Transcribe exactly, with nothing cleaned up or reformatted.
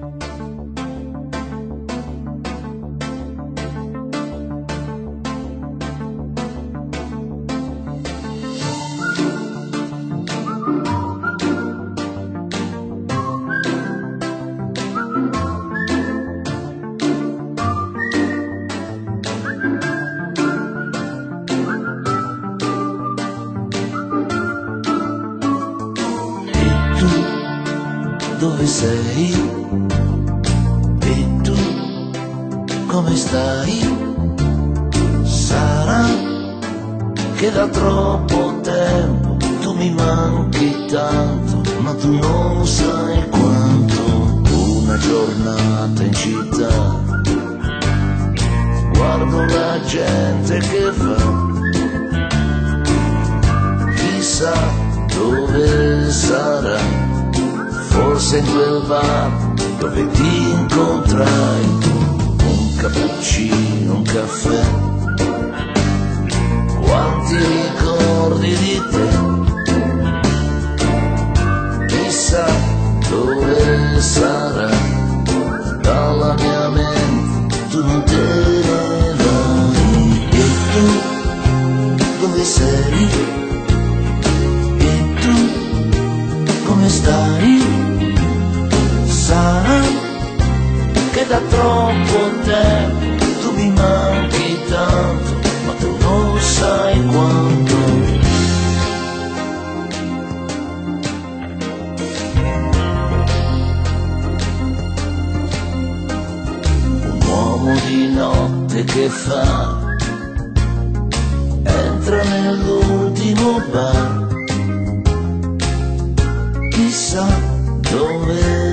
Dove sei? E tu come stai? Sarà che da troppo tempo tu mi manchi tanto, ma tu non sai quanto. Una giornata in città, guardo la gente che va, chissà dove sarà. Forse in quel bar dove ti incontrai, un cappuccino, un caffè. Quanti ricordi di te, chissà dove sarà. Dalla mia mente tu non te ne vai. E tu dove sei? E tu come stai? Sarà che da troppo tempo tu mi manchi tanto, ma tu non sai quanto. Un uomo di notte che fa, entra nell'ultimo bar, chissà dove